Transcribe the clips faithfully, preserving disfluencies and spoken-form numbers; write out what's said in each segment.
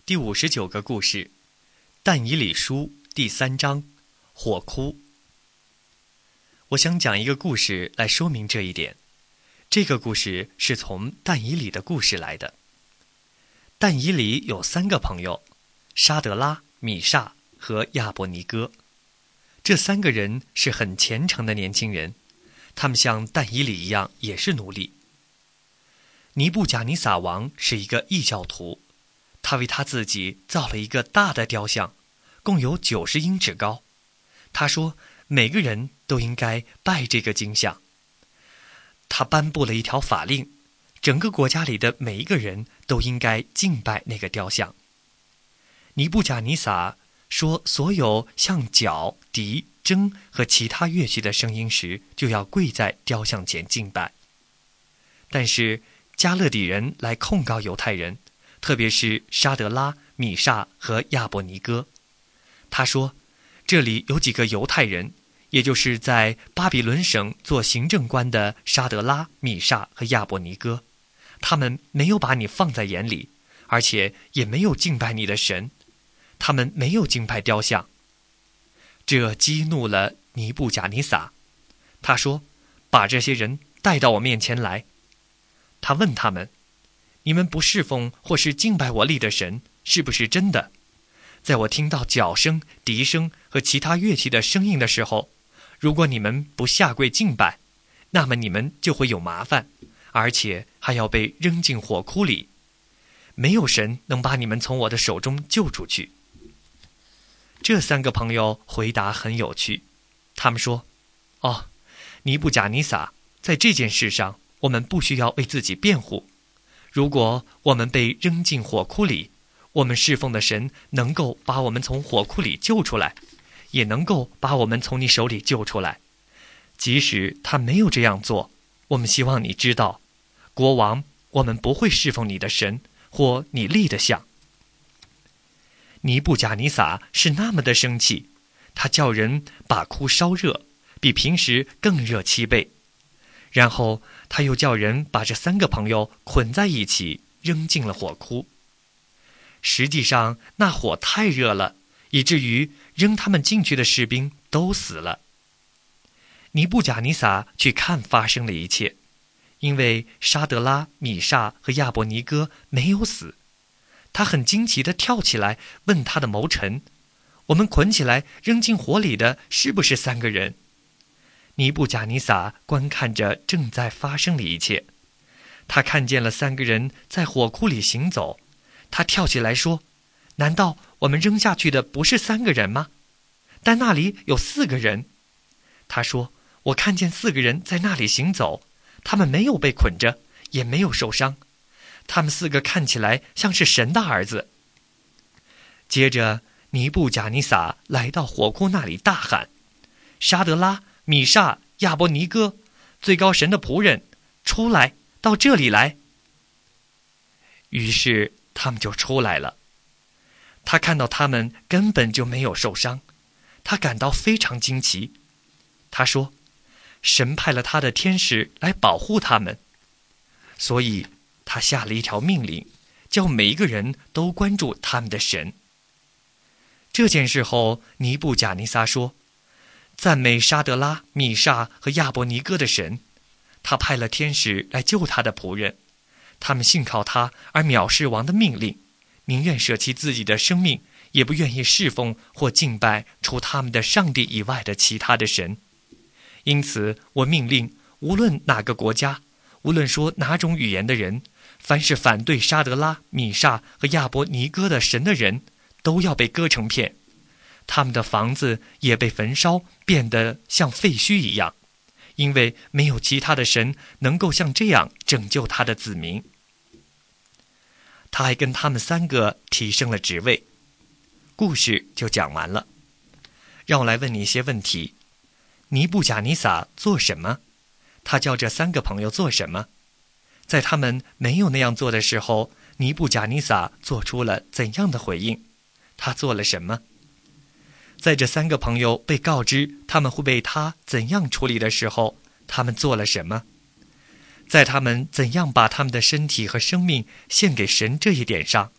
第五十九个故事，但以理书第三章，火窟。我想讲一个故事来说明这一点。这个故事是从但以理的故事来的。但以理有三个朋友，沙德拉、米煞和亚伯尼哥。这三个人是很虔诚的年轻人，他们像但以理一样也是奴隶。尼布甲尼撒王是一个异教徒，他为他自己造了一个大的雕像，共有九十英尺高。他说每个人都应该拜这个金像。他颁布了一条法令，整个国家里的每一个人都应该敬拜那个雕像。尼布甲尼撒说所有像角、笛、筝和其他乐器的声音时，就要跪在雕像前敬拜。但是加勒底人来控告犹太人，特别是沙德拉、米煞和亚伯尼哥。他说这里有几个犹太人，也就是在巴比伦省做行政官的沙德拉、米煞和亚伯尼哥，他们没有把你放在眼里，而且也没有敬拜你的神，他们没有敬拜雕像。这激怒了尼布甲尼撒，他说把这些人带到我面前来。他问他们，你们不侍奉或是敬拜我立的神，是不是真的？在我听到角声、笛声和其他乐器的声音的时候，如果你们不下跪敬拜，那么你们就会有麻烦，而且还要被扔进火窟里。没有神能把你们从我的手中救出去。这三个朋友回答很有趣，他们说，哦，尼布甲尼撒，在这件事上我们不需要为自己辩护。如果我们被扔进火窟里，我们侍奉的神能够把我们从火窟里救出来，也能够把我们从你手里救出来。即使他没有这样做，我们希望你知道，国王，我们不会侍奉你的神或你立的像。尼布甲尼撒是那么的生气，他叫人把窟烧热，比平时更热七倍。然后他又叫人把这三个朋友捆在一起，扔进了火窟。实际上那火太热了，以至于扔他们进去的士兵都死了。尼布甲尼撒去看发生的一切，因为沙德拉、米煞和亚伯尼哥没有死。他很惊奇地跳起来，问他的谋臣，我们捆起来扔进火里的是不是三个人？尼布甲尼撒观看着正在发生的一切，他看见了三个人在火窟里行走。他跳起来说，难道我们扔下去的不是三个人吗？但那里有四个人。他说，我看见四个人在那里行走，他们没有被捆着，也没有受伤，他们四个看起来像是神的儿子。接着尼布甲尼撒来到火窟那里大喊，沙德拉、米煞、亚伯尼哥，最高神的仆人，出来，到这里来。于是他们就出来了。他看到他们根本就没有受伤，他感到非常惊奇。他说，神派了他的天使来保护他们，所以他下了一条命令，叫每一个人都关注他们的神。这件事后，尼布甲尼撒说，赞美沙德拉、米煞和亚伯尼哥的神，他派了天使来救他的仆人，他们信靠他而藐视王的命令，宁愿舍弃自己的生命，也不愿意侍奉或敬拜除他们的上帝以外的其他的神。因此我命令，无论哪个国家，无论说哪种语言的人，凡是反对沙德拉、米煞和亚伯尼哥的神的人，都要被割成片，他们的房子也被焚烧，变得像废墟一样，因为没有其他的神能够像这样拯救他的子民。他还跟他们三个提升了职位。故事就讲完了。让我来问你一些问题。尼布甲尼撒做什么？他叫这三个朋友做什么？在他们没有那样做的时候，尼布甲尼撒做出了怎样的回应？他做了什么？在这三个朋友被告知他们会被他怎样处理的时候，他们做了什么？在他们怎样把他们的身体和生命献给神这一点上，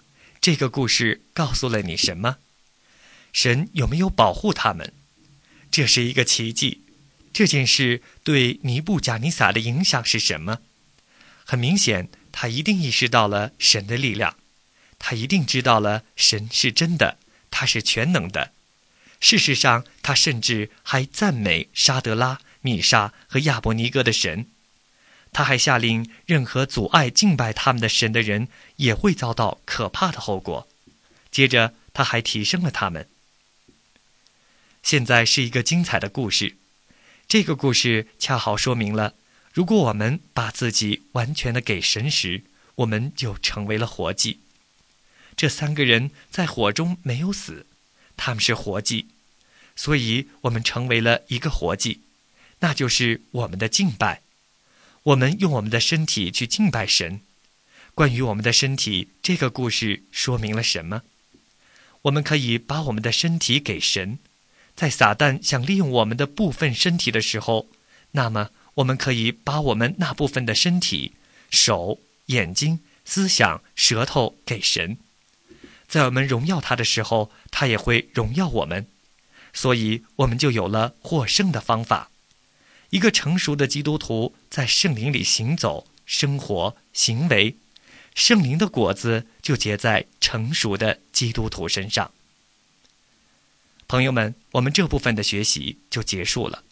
这个故事告诉了你什么？神有没有保护他们？这是一个奇迹。这件事对尼布甲尼撒的影响是什么？很明显，他一定意识到了神的力量，他一定知道了神是真的，他是全能的。事实上，他甚至还赞美沙德拉、米沙和亚伯尼哥的神。他还下令，任何阻碍敬拜他们的神的人也会遭到可怕的后果。接着，他还提升了他们。现在是一个精彩的故事。这个故事恰好说明了，如果我们把自己完全的给神时，我们就成为了活祭。这三个人在火中没有死，他们是活祭，所以我们成为了一个活祭，那就是我们的敬拜。我们用我们的身体去敬拜神。关于我们的身体，这个故事说明了什么？我们可以把我们的身体给神。在撒旦想利用我们的部分身体的时候，那么我们可以把我们那部分的身体，手、眼睛、思想、舌头给神。在我们荣耀他的时候，他也会荣耀我们。所以我们就有了获胜的方法。一个成熟的基督徒在圣灵里行走、生活、行为，圣灵的果子就结在成熟的基督徒身上。朋友们，我们这部分的学习就结束了。